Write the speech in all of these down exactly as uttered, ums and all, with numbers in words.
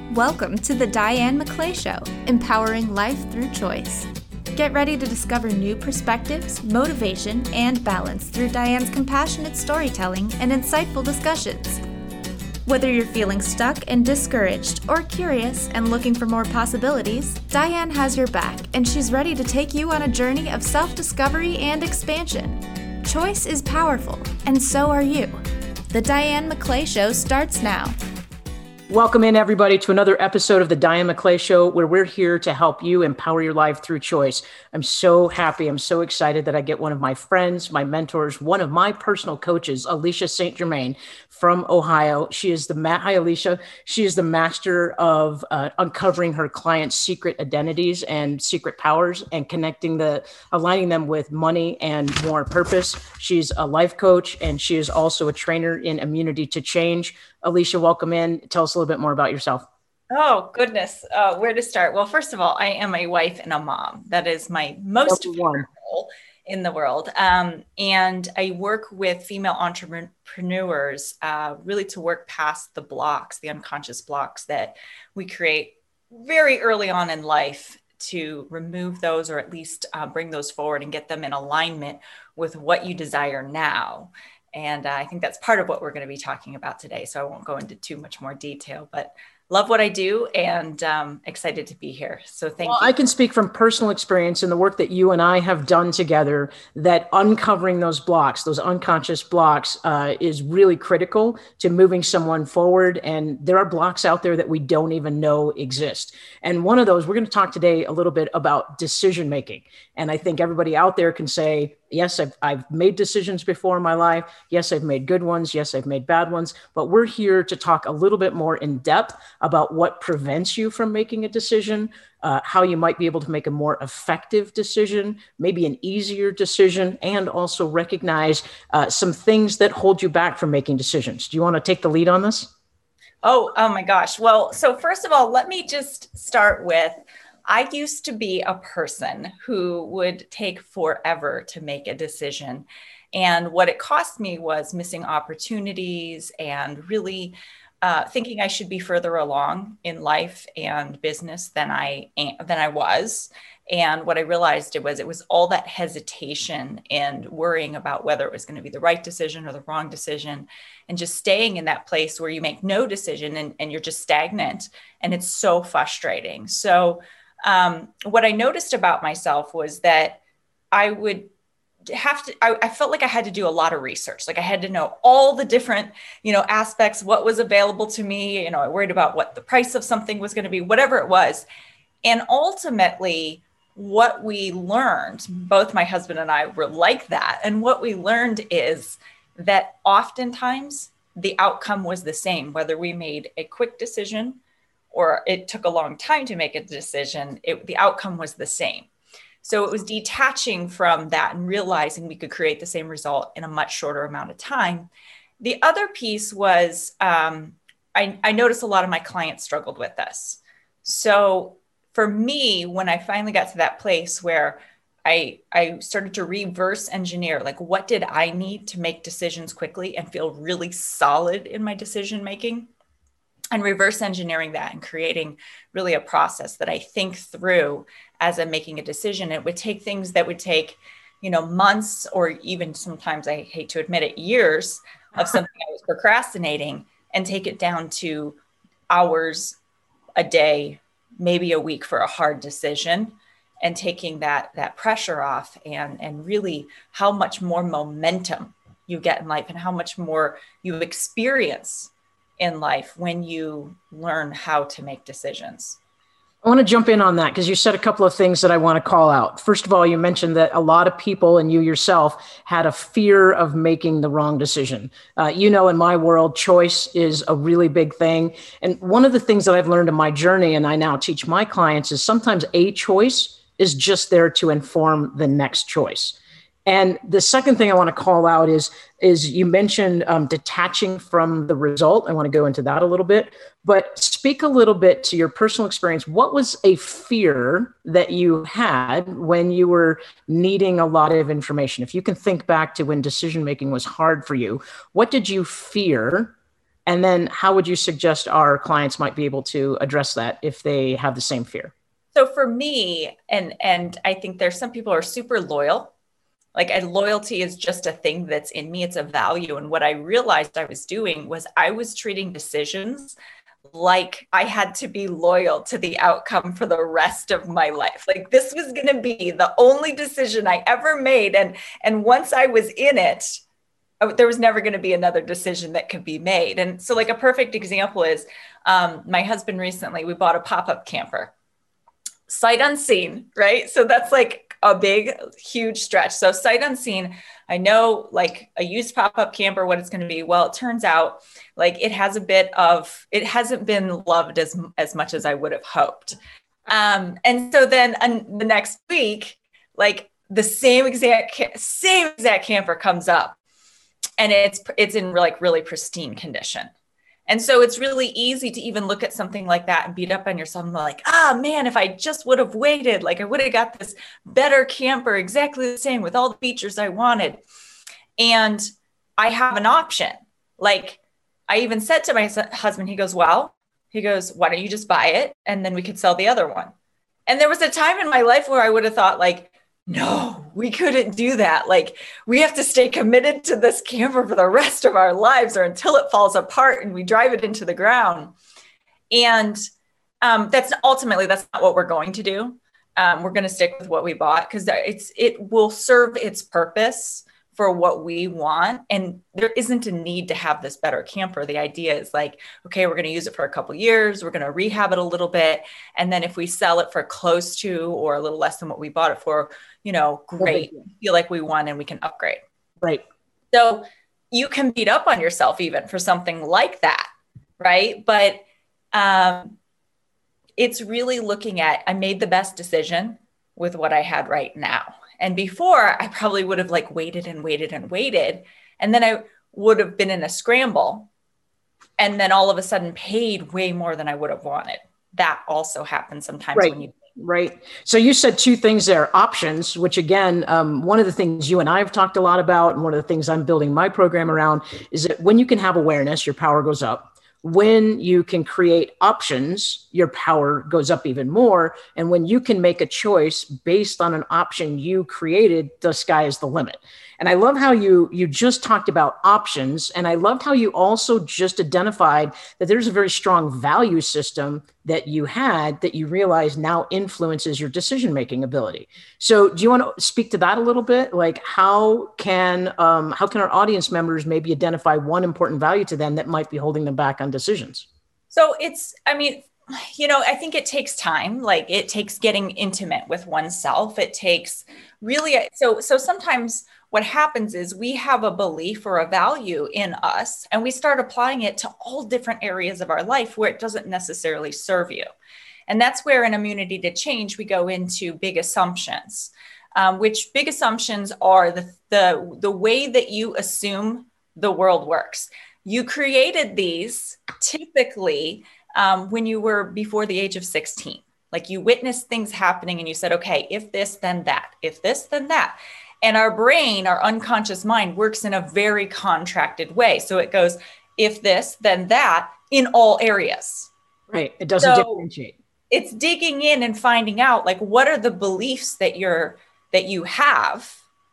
Welcome to the Diane McClay Show, empowering life through choice. Get ready to discover new perspectives, motivation, and balance through Diane's compassionate storytelling and insightful discussions. Whether you're feeling stuck and discouraged or curious and looking for more possibilities, Diane has your back and she's ready to take you on a journey of self-discovery and expansion. Choice is powerful, and so are you. The Diane McClay Show starts now. Welcome in, everybody, to another episode of the Diane McClay Show, where we're here to help you empower your life through choice. I'm so happy. I'm so excited that I get one of my friends, my mentors, one of my personal coaches, Alicia Saint Germain from Ohio. She is the ma- Hi, Alicia. She is the master of uh, uncovering her clients' secret identities and secret powers and connecting the, aligning them with money and more purpose. She's a life coach, and she is also a trainer in immunity to change. Alicia, welcome in. Tell us a little bit more about yourself. Oh, goodness. Uh, where to start? Well, first of all, I am a wife and a mom. That is my most favorite role in the world. Um, and I work with female entrepreneurs uh, really to work past the blocks, the unconscious blocks that we create very early on in life, to remove those, or at least uh, bring those forward and get them in alignment with what you desire now. And uh, I think that's part of what we're going to be talking about today. So I won't go into too much more detail, but love what I do and um, excited to be here. So thank well, you. I can speak from personal experience in the work that you and I have done together, that uncovering those blocks, those unconscious blocks uh, is really critical to moving someone forward. And there are blocks out there that we don't even know exist. And one of those, we're going to talk today a little bit about decision making. And I think everybody out there can say, yes, I've, I've made decisions before in my life. Yes, I've made good ones. Yes, I've made bad ones. But we're here to talk a little bit more in depth about what prevents you from making a decision, uh, how you might be able to make a more effective decision, maybe an easier decision, and also recognize uh, some things that hold you back from making decisions. Do you want to take the lead on this? Oh, oh my gosh. Well, so first of all, let me just start with, I used to be a person who would take forever to make a decision. And what it cost me was missing opportunities and really uh, thinking I should be further along in life and business than I than I was. And what I realized it was it was all that hesitation and worrying about whether it was going to be the right decision or the wrong decision, and just staying in that place where you make no decision and, and you're just stagnant. And it's so frustrating. So Um, what I noticed about myself was that I would have to, I, I felt like I had to do a lot of research. Like I had to know all the different, you know, aspects, what was available to me. You know, I worried about what the price of something was going to be, whatever it was. And ultimately what we learned, both my husband and I were like that. And what we learned is that oftentimes the outcome was the same, whether we made a quick decision or it took a long time to make a decision, it, the outcome was the same. So it was detaching from that and realizing we could create the same result in a much shorter amount of time. The other piece was, um, I, I noticed a lot of my clients struggled with this. So for me, when I finally got to that place where I, I started to reverse engineer, like what did I need to make decisions quickly and feel really solid in my decision making? And reverse engineering that and creating really a process that I think through as I'm making a decision. It would take things that would take, you know, months, or even sometimes, I hate to admit it, years of something I was procrastinating, and take it down to hours a day, maybe a week for a hard decision, and taking that, that pressure off, and, and really how much more momentum you get in life and how much more you experience in life when you learn how to make decisions. I want to jump in on that because you said a couple of things that I want to call out. First of all, you mentioned that a lot of people, and you yourself, had a fear of making the wrong decision. Uh, you know, in my world, choice is a really big thing. And one of the things that I've learned in my journey, and I now teach my clients, is sometimes a choice is just there to inform the next choice. And the second thing I want to call out is, is you mentioned um, detaching from the result. I want to go into that a little bit, but speak a little bit to your personal experience. What was a fear that you had when you were needing a lot of information? If you can think back to when decision-making was hard for you, what did you fear And then how would you suggest our clients might be able to address that if they have the same fear? So for me, and and I think there's some people who are super loyal. Like, and loyalty is just a thing that's in me. It's a value. And what I realized I was doing was I was treating decisions like I had to be loyal to the outcome for the rest of my life. Like, this was going to be the only decision I ever made. And, and once I was in it, there was never going to be another decision that could be made. And so, like, a perfect example is um, my husband recently, we bought a pop-up camper, sight unseen, right? So that's like a big, huge stretch. So sight unseen, I know, like, a used pop-up camper, what it's going to be. Well, it turns out like it has a bit of, it hasn't been loved as, as much as I would have hoped. Um, and so then um, the next week, like the same exact, same exact camper comes up, and it's, it's in like really pristine condition. And so it's really easy to even look at something like that and beat up on yourself and be like, ah, man, if I just would have waited, like I would have got this better camper, exactly the same with all the features I wanted. And I have an option. Like, I even said to my husband, he goes, well, he goes, why don't you just buy it? And then we could sell the other one. And there was a time in my life where I would have thought, like, no, we couldn't do that. Like, we have to stay committed to this camper for the rest of our lives, or until it falls apart and we drive it into the ground. And um, that's ultimately, that's not what we're going to do. Um, we're going to stick with what we bought, because it's, it will serve its purpose for what we want. And there isn't a need to have this better camper. The idea is like, okay, we're going to use it for a couple of years. We're going to rehab it a little bit. And then if we sell it for close to, or a little less than what we bought it for, you know, great, we feel like we won and we can upgrade. Right. So you can beat up on yourself even for something like that. Right. But um, it's really looking at, I made the best decision with what I had right now. And before, I probably would have like waited and waited and waited. And then I would have been in a scramble, and then all of a sudden paid way more than I would have wanted. That also happens sometimes. Right. When you Right. So you said two things there: options, which again, um, one of the things you and I have talked a lot about, and one of the things I'm building my program around, is that when you can have awareness, your power goes up. When you can create options, your power goes up even more. And when you can make a choice based on an option you created, the sky is the limit. And I love how you you just talked about options. And I loved how you also just identified that there's a very strong value system that you had that you realize now influences your decision-making ability. So do you want to speak to that a little bit? Like, how can um, how can our audience members maybe identify one important value to them that might be holding them back on decisions? So it's, I mean, you know, I think it takes time. Like, it takes getting intimate with oneself. It takes really, so, so sometimes what happens is we have a belief or a value in us, and we start applying it to all different areas of our life where it doesn't necessarily serve you. And that's where in Immunity to Change, we go into big assumptions, um, which big assumptions are the, the, the way that you assume the world works. You created these typically um, when you were before the age of sixteen. Like, you witnessed things happening and you said, okay, if this, then that, if this, then that. And our brain, our unconscious mind, works in a very contracted way. So it goes, if this, then that, in all areas. Right. It doesn't so differentiate. It's digging in and finding out, like, what are the beliefs that you're, that you have?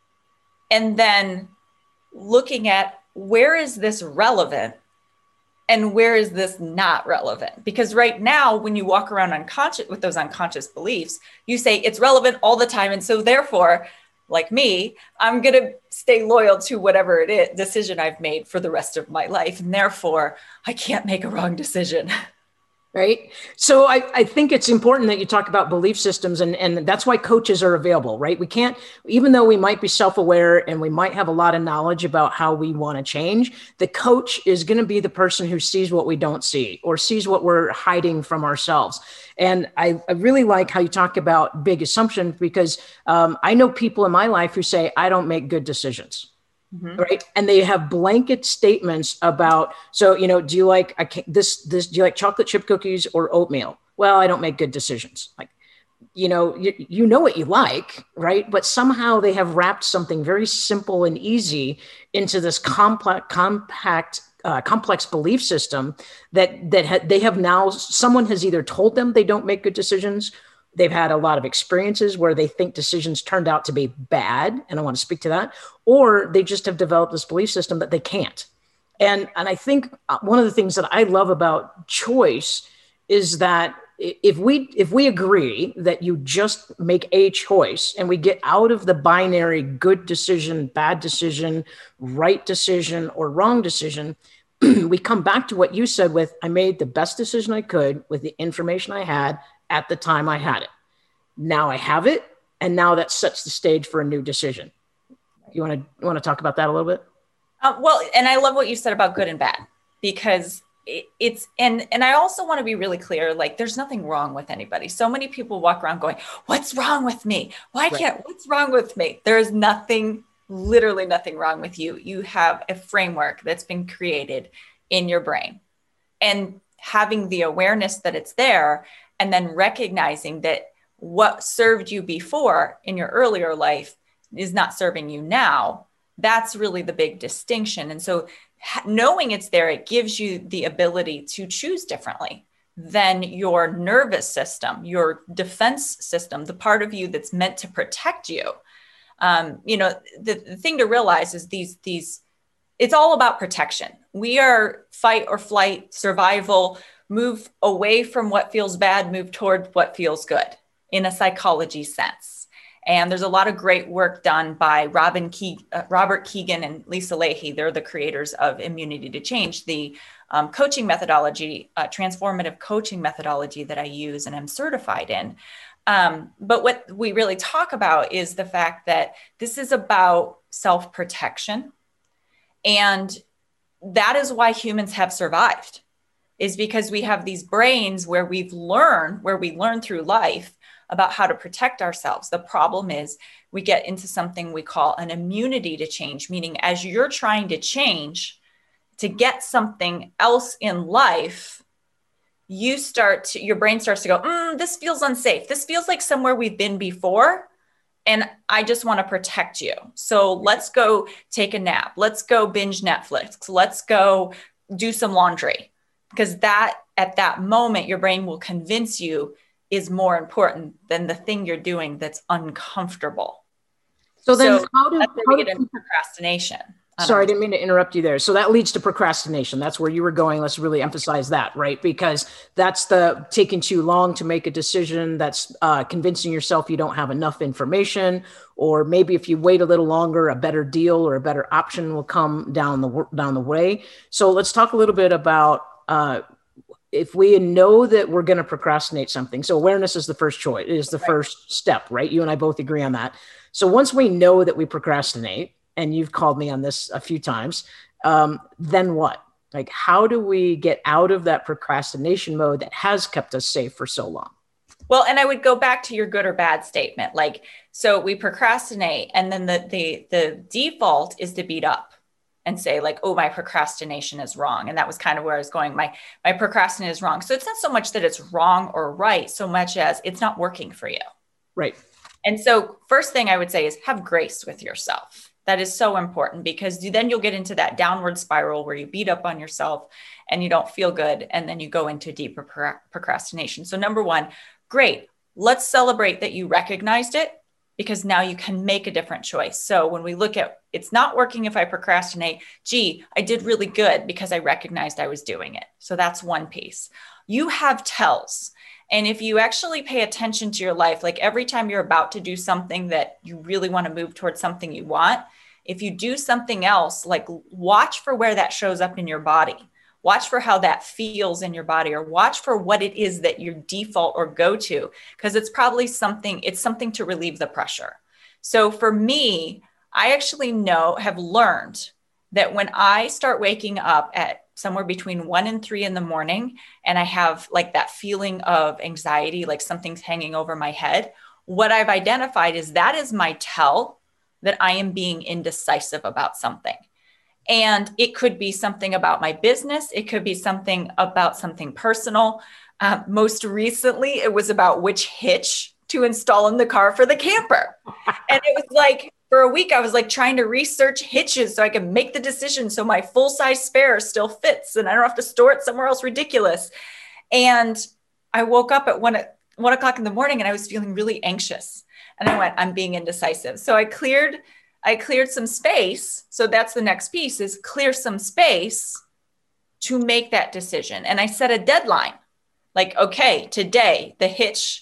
And then looking at, where is this relevant and where is this not relevant? Because right now, when you walk around unconscious with those unconscious beliefs, you say it's relevant all the time. And so therefore, like me, I'm going to stay loyal to whatever it is, decision I've made for the rest of my life. And therefore, I can't make a wrong decision. Right. So I, I think it's important that you talk about belief systems, and, and that's why coaches are available, right? We can't, even though we might be self-aware and we might have a lot of knowledge about how we want to change, the coach is going to be the person who sees what we don't see, or sees what we're hiding from ourselves. And I, I really like how you talk about big assumptions, because um, I know people in my life who say, I don't make good decisions. Mm-hmm. Right. And they have blanket statements about, so, you know, do you like, I can't, this, this, do you like chocolate chip cookies or oatmeal? Well, I don't make good decisions. Like, you know, you, you know what you like, right? But somehow they have wrapped something very simple and easy into this complex, compact uh, complex belief system that that ha- they have now, someone has either told them they don't make good decisions. They've had a lot of experiences where they think decisions turned out to be bad. And I want to speak to that. Or they just have developed this belief system that they can't. And, and I think one of the things that I love about choice is that if we, if we agree that you just make a choice and we get out of the binary good decision, bad decision, right decision, or wrong decision, we come back to what you said with, I made the best decision I could with the information I had at the time I had it. Now I have it. And now that sets the stage for a new decision. You want to, you want to talk about that a little bit? Uh, well, and I love what you said about good and bad, because it, it's, and, and I also want to be really clear, like there's nothing wrong with anybody. So many people walk around going, what's wrong with me? Why can't, right. What's wrong with me? There's nothing, literally nothing wrong with you. You have a framework that's been created in your brain, and having the awareness that it's there, and then recognizing that what served you before in your earlier life is not serving you now. That's really the big distinction. And so knowing it's there, it gives you the ability to choose differently than your nervous system, your defense system, the part of you that's meant to protect you. Um, you know, the, the thing to realize is these, these, it's all about protection. We are fight or flight, survival, move away from what feels bad, move toward what feels good in a psychology sense. And there's a lot of great work done by Robin Ke- uh, Robert Keegan and Lisa Lahey. They're the creators of Immunity to Change, the um, coaching methodology, uh, transformative coaching methodology that I use and am certified in. Um, but what we really talk about is the fact that this is about self-protection. And that is why humans have survived, is because we have these brains where we've learned, where we learn through life about how to protect ourselves. The problem is we get into something we call an immunity to change, meaning as you're trying to change to get something else in life, you start to, your brain starts to go, mm, this feels unsafe. This feels like somewhere we've been before. And I just want to protect you. So let's go take a nap. Let's go binge Netflix. Let's go do some laundry. Because that, at that moment, your brain will convince you is more important than the thing you're doing that's uncomfortable. So then so how do, that's where how we get do into procrastination. I Sorry, I know. didn't mean to interrupt you there. So that leads to procrastination. That's where you were going. Let's really emphasize that, right? Because that's the taking too long to make a decision. That's uh, convincing yourself you don't have enough information, or maybe if you wait a little longer, a better deal or a better option will come down the down the way. So let's talk a little bit about uh, if we know that we're going to procrastinate something. So awareness is the first choice, is the right. first step, right? You and I both agree on that. So once we know that we procrastinate, and you've called me on this a few times, um, then what? Like, how do we get out of that procrastination mode that has kept us safe for so long? Well, and I would go back to your good or bad statement. Like, so we procrastinate, and then the, the, the default is to beat up and say like, oh, my procrastination is wrong. And that was kind of where I was going. My, my procrastination is wrong. So it's not so much that it's wrong or right, so much as it's not working for you. Right. And so first thing I would say is have grace with yourself. That is so important, because then you'll get into that downward spiral where you beat up on yourself and you don't feel good. And then you go into deeper pro- procrastination. So number one, great. Let's celebrate that you recognized it, because now you can make a different choice. So when we look at it's not working if I procrastinate, gee, I did really good because I recognized I was doing it. So that's one piece. You have tells. And if you actually pay attention to your life, like every time you're about to do something that you really want to move towards something you want, if you do something else, like watch for where that shows up in your body, watch for how that feels in your body, or watch for what it is that your default or go to, because it's probably something, it's something to relieve the pressure. So for me, I actually know, have learned that when I start waking up at somewhere between one and three in the morning, and I have like that feeling of anxiety, like something's hanging over my head, what I've identified is that is my tell that I am being indecisive about something. And it could be something about my business. It could be something about something personal. Uh, most recently, it was about which hitch to install in the car for the camper. And it was like, for a week, I was like trying to research hitches so I could make the decision so my full size spare still fits and I don't have to store it somewhere else ridiculous. And I woke up at one, one o'clock in the morning and I was feeling really anxious. And I went, I'm being indecisive. So I cleared, I cleared some space. So that's the next piece, is clear some space to make that decision. And I set a deadline, like, okay, today the hitch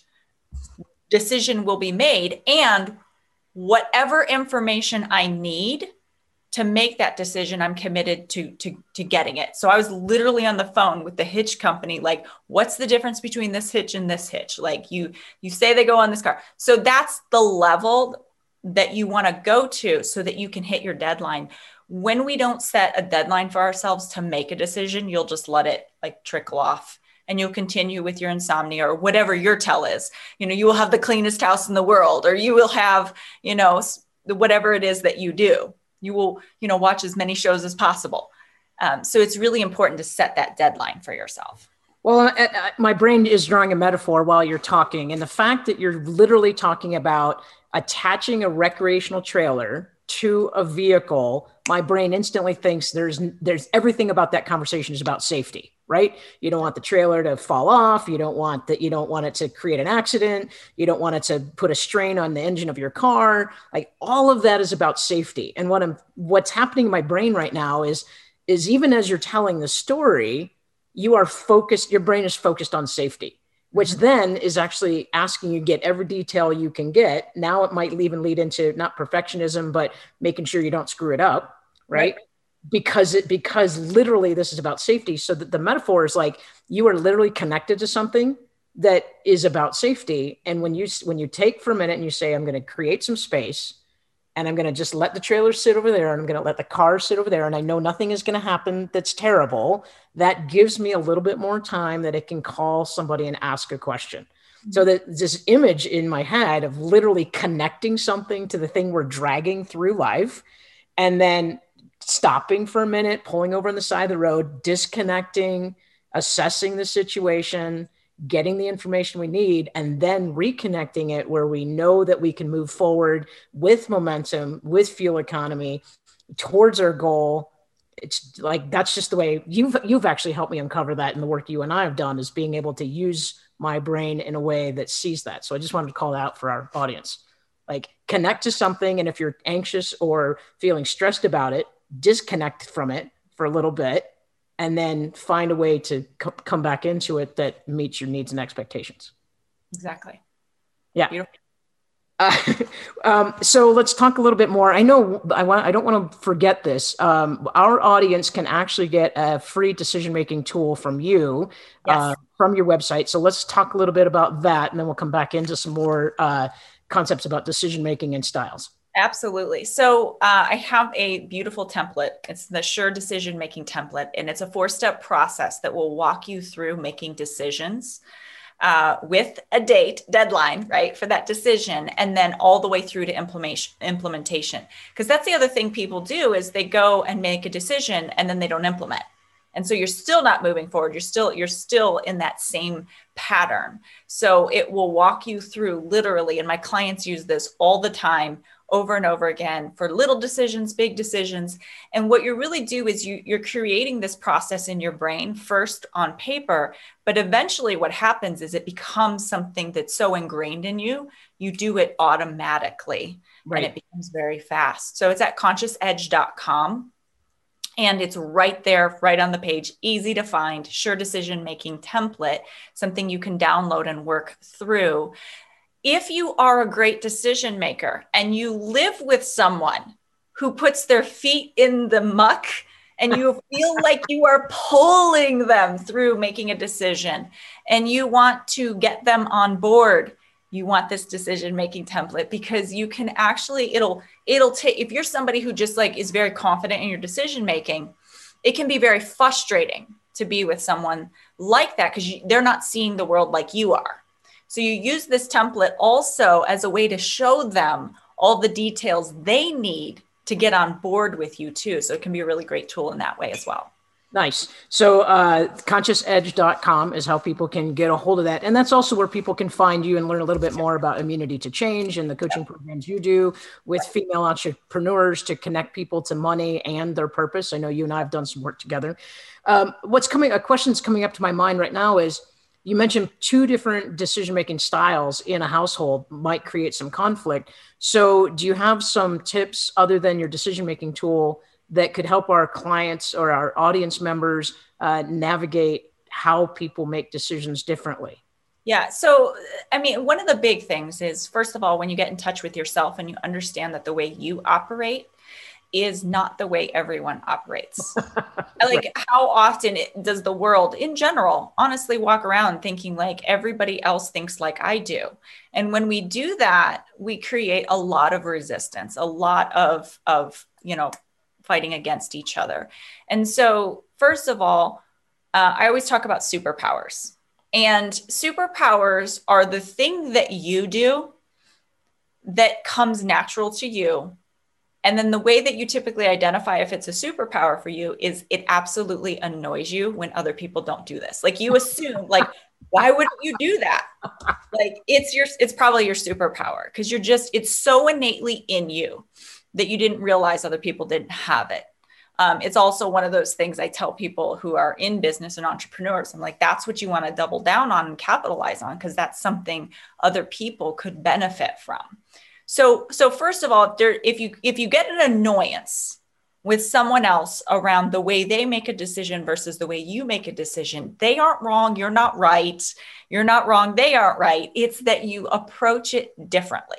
decision will be made, and whatever information I need to make that decision, I'm committed to, to, to getting it. So I was literally on the phone with the hitch company, like, what's the difference between this hitch and this hitch? Like, you, you say they go on this car. So that's the level that you want to go to so that you can hit your deadline. When we don't set a deadline for ourselves to make a decision, you'll just let it like trickle off. And you'll continue with your insomnia or whatever your tell is. You know, you will have the cleanest house in the world, or you will have, you know, whatever it is that you do. You will, you know, watch as many shows as possible. Um, so it's really important to set that deadline for yourself. Well, uh, uh, my brain is drawing a metaphor while you're talking. And the fact that you're literally talking about attaching a recreational trailer to a vehicle, my brain instantly thinks there's there's everything about that conversation is about safety, right? You don't want the trailer to fall off. You don't want that. You don't want it to create an accident. You don't want it to put a strain on the engine of your car. Like, all of that is about safety. And what I'm what's happening in my brain right now is is even as you're telling the story, you are focused. Your brain is focused on safety, which then is actually asking you to get every detail you can get. Now it might even lead into not perfectionism, but making sure you don't screw it up, right? right. Because it, because literally this is about safety. So that the metaphor is like, you are literally connected to something that is about safety. And when you, when you take for a minute and you say, I'm going to create some space, and I'm going to just let the trailer sit over there, and I'm going to let the car sit over there, and I know nothing is going to happen that's terrible, that gives me a little bit more time that it can call somebody and ask a question. Mm-hmm. So that this image in my head of literally connecting something to the thing we're dragging through life, and then stopping for a minute, pulling over on the side of the road, disconnecting, assessing the situation, getting the information we need, and then reconnecting it where we know that we can move forward with momentum, with fuel economy towards our goal. It's like, that's just the way you've, you've actually helped me uncover that in the work you and I have done, is being able to use my brain in a way that sees that. So I just wanted to call that out for our audience, like, connect to something. And if you're anxious or feeling stressed about it, disconnect from it for a little bit, and then find a way to co- come back into it that meets your needs and expectations. Exactly. Yeah. Beautiful. Uh, um, so let's talk a little bit more. I know I want, I don't want to forget this. Um, our audience can actually get a free decision-making tool from you, yes. uh, from your website. So let's talk a little bit about that, and then we'll come back into some more uh, concepts about decision-making and styles. Absolutely. So uh, I have a beautiful template. It's the Sure Decision Making template, and it's a four-step process that will walk you through making decisions uh, with a date, deadline, right, for that decision, and then all the way through to implementation. Implementation. Because that's the other thing people do, is they go and make a decision and then they don't implement. And so you're still not moving forward. You're still, you're still in that same pattern. So it will walk you through literally, and my clients use this all the time, over and over again, for little decisions, big decisions. And what you really do is you, you're creating this process in your brain, first on paper, but eventually what happens is it becomes something that's so ingrained in you, you do it automatically, right. And it becomes very fast. So it's at conscious edge dot com. And it's right there, right on the page, easy to find, Sure Decision Making template, something you can download and work through. If you are a great decision maker and you live with someone who puts their feet in the muck and you feel like you are pulling them through making a decision and you want to get them on board, you want this decision-making template, because you can actually, it'll, it'll take, if you're somebody who just like is very confident in your decision-making, it can be very frustrating to be with someone like that because they're not seeing the world like you are. So you use this template also as a way to show them all the details they need to get on board with you too. So it can be a really great tool in that way as well. Nice. So uh, conscious edge dot com is how people can get a hold of that. And that's also where people can find you and learn a little bit more about Immunity to Change and the coaching programs you do with female entrepreneurs to connect people to money and their purpose. I know you and I have done some work together. Um, what's coming, a question that's coming up to my mind right now is, you mentioned two different decision-making styles in a household might create some conflict. So do you have some tips other than your decision-making tool that could help our clients or our audience members uh, navigate how people make decisions differently? Yeah. So, I mean, one of the big things is, first of all, when you get in touch with yourself and you understand that the way you operate is not the way everyone operates. Like, how often it, does the world in general honestly walk around thinking like everybody else thinks like I do? And when we do that, we create a lot of resistance, a lot of, of, you know, fighting against each other. And so, first of all, uh, I always talk about superpowers. And superpowers are the thing that you do that comes natural to you. And then the way that you typically identify if it's a superpower for you is it absolutely annoys you when other people don't do this. Like, you assume, like, why wouldn't you do that? Like, it's your, it's probably your superpower because you're just, it's so innately in you that you didn't realize other people didn't have it. Um, it's also one of those things I tell people who are in business and entrepreneurs. I'm like, that's what you want to double down on and capitalize on, because that's something other people could benefit from. So, so first of all, there, if you if you get an annoyance with someone else around the way they make a decision versus the way you make a decision, they aren't wrong. You're not right. You're not wrong. They aren't right. It's that you approach it differently.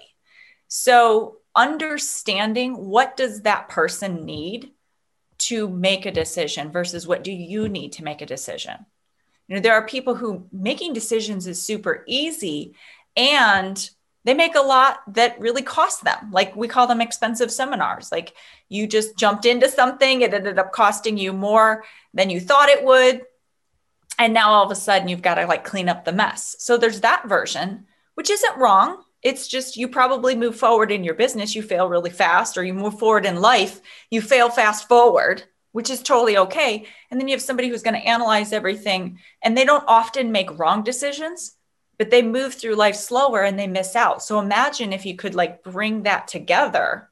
So understanding what does that person need to make a decision versus what do you need to make a decision. You know, there are people who making decisions is super easy and they make a lot that really cost them. Like, we call them expensive seminars. Like, you just jumped into something, it ended up costing you more than you thought it would. And now all of a sudden you've got to like clean up the mess. So there's that version, which isn't wrong. It's just, you probably move forward in your business, you fail really fast, or you move forward in life, you fail fast forward, which is totally okay. And then you have somebody who's going to analyze everything, and they don't often make wrong decisions, but they move through life slower and they miss out. So imagine if you could like bring that together,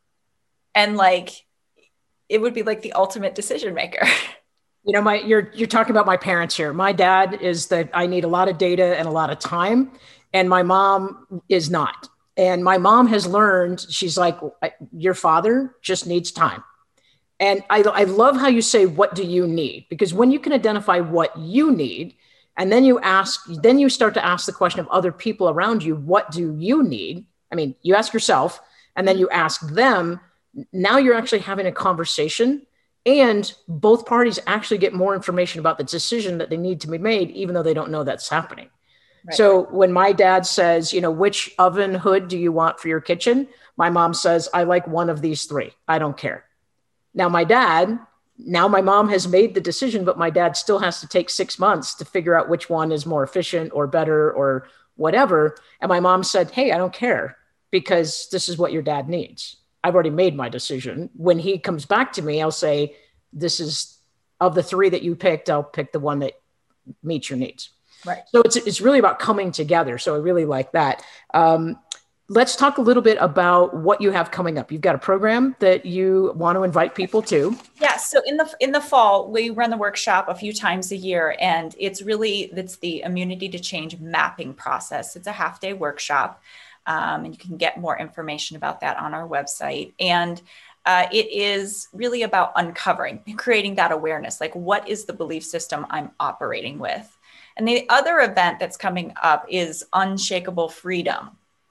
and like, it would be like the ultimate decision maker. You know, my, you're, you're talking about my parents here. My dad is that I need a lot of data and a lot of time. And my mom is not. And my mom has learned, she's like, your father just needs time. And I, I love how you say, what do you need? Because when you can identify what you need, and then you ask, then you start to ask the question of other people around you, what do you need? I mean, you ask yourself, and then you ask them. Now you're actually having a conversation, and both parties actually get more information about the decision that they need to be made, even though they don't know that's happening. Right. So when my dad says, you know, which oven hood do you want for your kitchen? My mom says, I like one of these three. I don't care. Now my dad, now my mom has made the decision, but my dad still has to take six months to figure out which one is more efficient or better or whatever. And my mom said, hey, I don't care, because this is what your dad needs. I've already made my decision. When he comes back to me, I'll say, this is, of the three that you picked, I'll pick the one that meets your needs. Right. So it's it's really about coming together. So I really like that. Um, let's talk a little bit about what you have coming up. You've got a program that you want to invite people to. Yeah. So in the in the fall, we run the workshop a few times a year, and it's really it's the Immunity to Change mapping process. It's a half day workshop, um, and you can get more information about that on our website. And Uh, it is really about uncovering, creating that awareness, like what is the belief system I'm operating with? And the other event that's coming up is Unshakable Freedom,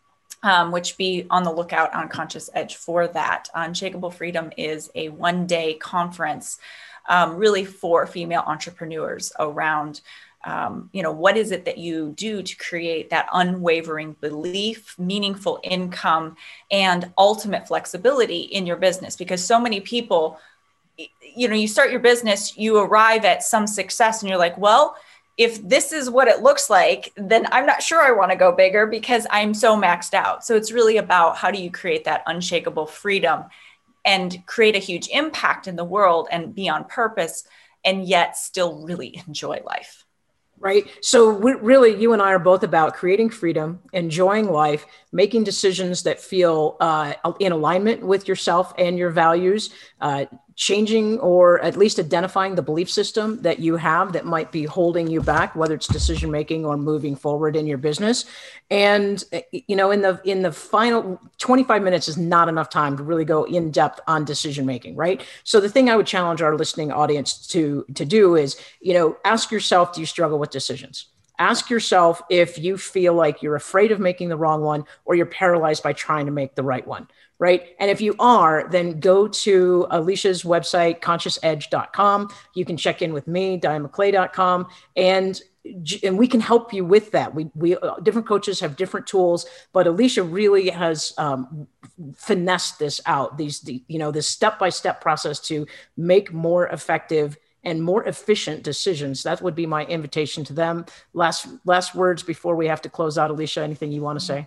um, which be on the lookout on Conscious Edge for that. Unshakable Freedom is a one-day conference um, really for female entrepreneurs around Um, you know, what is it that you do to create that unwavering belief, meaningful income, and ultimate flexibility in your business? Because so many people, you know, you start your business, you arrive at some success, and you're like, well, if this is what it looks like, then I'm not sure I want to go bigger because I'm so maxed out. So it's really about how do you create that unshakable freedom and create a huge impact in the world and be on purpose, and yet still really enjoy life. Right. So we really, you and I are both about creating freedom, enjoying life, making decisions that feel uh, in alignment with yourself and your values, uh, changing or at least identifying the belief system that you have that might be holding you back, whether it's decision making or moving forward in your business. And, you know, in the in the final twenty-five minutes is not enough time to really go in depth on decision making, right? So the thing I would challenge our listening audience to to do is, you know, ask yourself, do you struggle with decisions? Ask yourself if you feel like you're afraid of making the wrong one or you're paralyzed by trying to make the right one, right? And if you are, then go to Alicia's website, conscious edge dot com. You can check in with me, diane mcclay dot com, and and we can help you with that. We, we uh, different coaches have different tools, but Alicia really has um, finessed this out, these, the, you know, this step-by-step process to make more effective and more efficient decisions. That would be my invitation to them. Last, last words before we have to close out, Alicia, anything you want to say?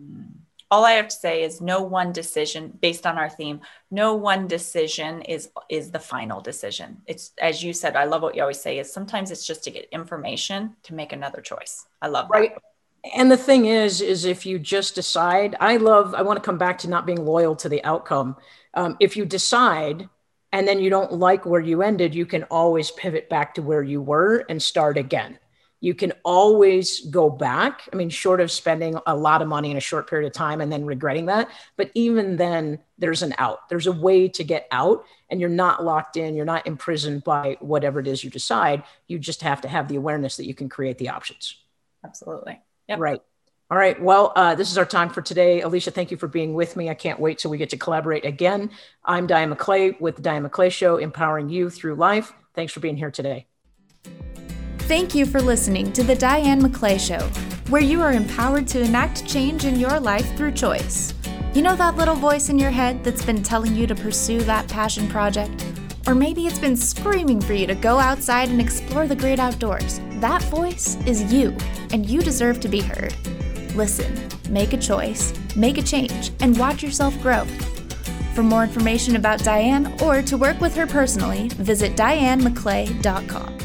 All I have to say is no one decision based on our theme. No one decision is, is the final decision. It's, as you said, I love what you always say is sometimes it's just to get information to make another choice. I love that. Right. And the thing is, is if you just decide, I love, I want to come back to not being loyal to the outcome. Um, if you decide and then you don't like where you ended, you can always pivot back to where you were and start again. You can always go back. I mean, short of spending a lot of money in a short period of time and then regretting that. But even then, there's an out. There's a way to get out, and you're not locked in. You're not imprisoned by whatever it is you decide. You just have to have the awareness that you can create the options. Absolutely. Yep. Right. All right. Well, uh, this is our time for today. Alicia, thank you for being with me. I can't wait till we get to collaborate again. I'm Diane McClay with the Diane McClay Show, empowering you through life. Thanks for being here today. Thank you for listening to the Diane McClay Show, where you are empowered to enact change in your life through choice. You know that little voice in your head that's been telling you to pursue that passion project? Or maybe it's been screaming for you to go outside and explore the great outdoors. That voice is you, and you deserve to be heard. Listen, make a choice, make a change, and watch yourself grow. For more information about Diane or to work with her personally, visit diane mcclay dot com.